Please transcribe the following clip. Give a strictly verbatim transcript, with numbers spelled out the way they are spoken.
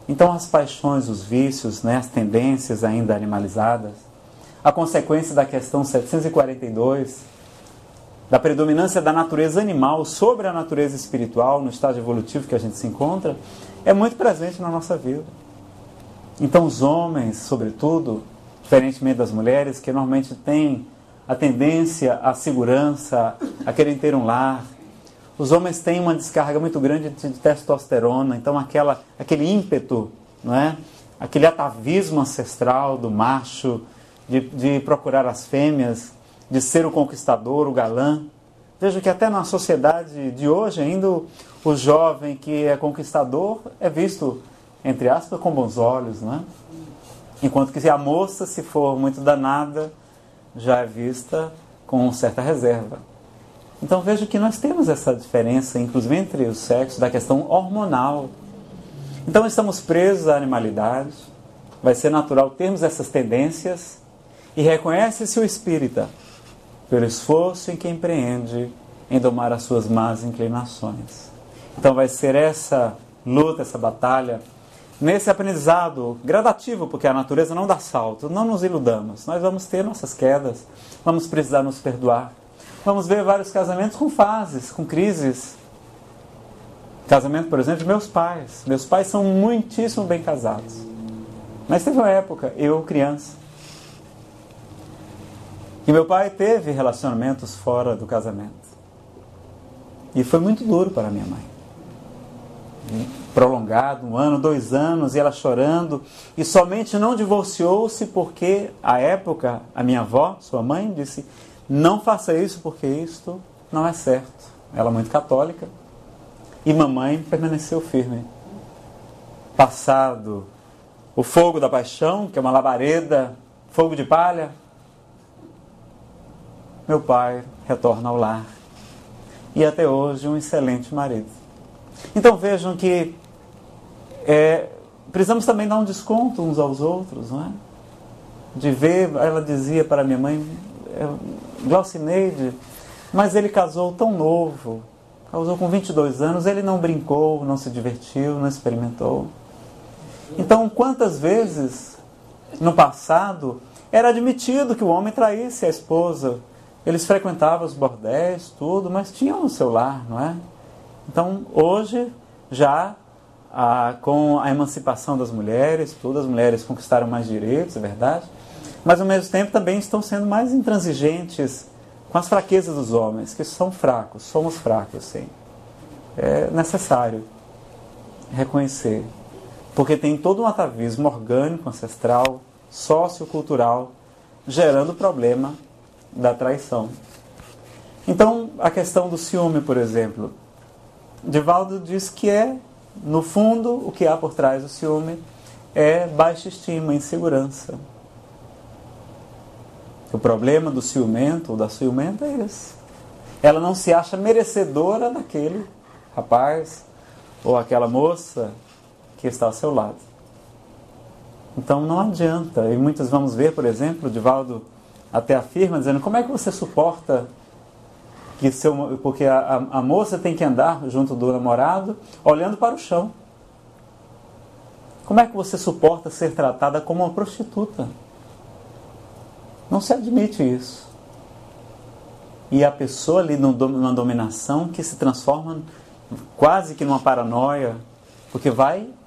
Então as paixões, os vícios, né, as tendências ainda animalizadas, a consequência da questão setecentos e quarenta e dois, da predominância da natureza animal sobre a natureza espiritual no estágio evolutivo que a gente se encontra, é muito presente na nossa vida. Então os homens, sobretudo, diferentemente das mulheres, que normalmente têm a tendência à segurança, a querem ter um lar, os homens têm uma descarga muito grande de testosterona, então aquela, aquele ímpeto, não é? Aquele atavismo ancestral do macho, de, de procurar as fêmeas, de ser o conquistador, o galã. Veja que até na sociedade de hoje ainda o, o jovem que é conquistador é visto, entre aspas, com bons olhos, não é? Enquanto que a moça, se for muito danada, já é vista com certa reserva. Então veja que nós temos essa diferença, inclusive entre os sexos, da questão hormonal. Então estamos presos à animalidade, vai ser natural termos essas tendências, e reconhece-se o espírita pelo esforço em que empreende em domar as suas más inclinações. Então vai ser essa luta, essa batalha, nesse aprendizado gradativo, porque a natureza não dá salto, não nos iludamos, nós vamos ter nossas quedas, vamos precisar nos perdoar. Vamos ver vários casamentos com fases, com crises. Casamento, por exemplo, de meus pais. Meus pais são muitíssimo bem casados. Mas teve uma época, eu criança, que meu pai teve relacionamentos fora do casamento. E foi muito duro para minha mãe. Prolongado, um ano, dois anos, e ela chorando. E somente não divorciou-se porque, à época, a minha avó, sua mãe, disse: não faça isso porque isto não é certo. Ela muito católica. E mamãe permaneceu firme. Passado o fogo da paixão, que é uma labareda, fogo de palha, meu pai retorna ao lar. E até hoje um excelente marido. Então vejam que é, precisamos também dar um desconto uns aos outros, não é? De ver, ela dizia para minha mãe, Glaucineide, mas ele casou tão novo, casou com vinte e dois anos, ele não brincou, não se divertiu, não experimentou. Então, quantas vezes no passado era admitido que o homem traísse a esposa? Eles frequentavam os bordéis, tudo, mas tinham o seu lar, não é? Então, hoje, já ah, com a emancipação das mulheres, tudo, as mulheres conquistaram mais direitos, é verdade, mas ao mesmo tempo também estão sendo mais intransigentes com as fraquezas dos homens, que são fracos, somos fracos, sim. É necessário reconhecer, porque tem todo um atavismo orgânico, ancestral, sociocultural, gerando o problema da traição. Então, a questão do ciúme, por exemplo, Divaldo diz que é, no fundo, o que há por trás do ciúme é baixa estima, insegurança. O problema do ciumento ou da ciumenta é esse. Ela não se acha merecedora daquele rapaz ou aquela moça que está ao seu lado. Então não adianta. E muitos vamos ver, por exemplo, Divaldo até afirma, dizendo: como é que você suporta que seu... porque a, a, a moça tem que andar junto do namorado olhando para o chão. Como é que você suporta ser tratada como uma prostituta? Não se admite isso. E a pessoa ali numa dominação que se transforma quase que numa paranoia, porque vai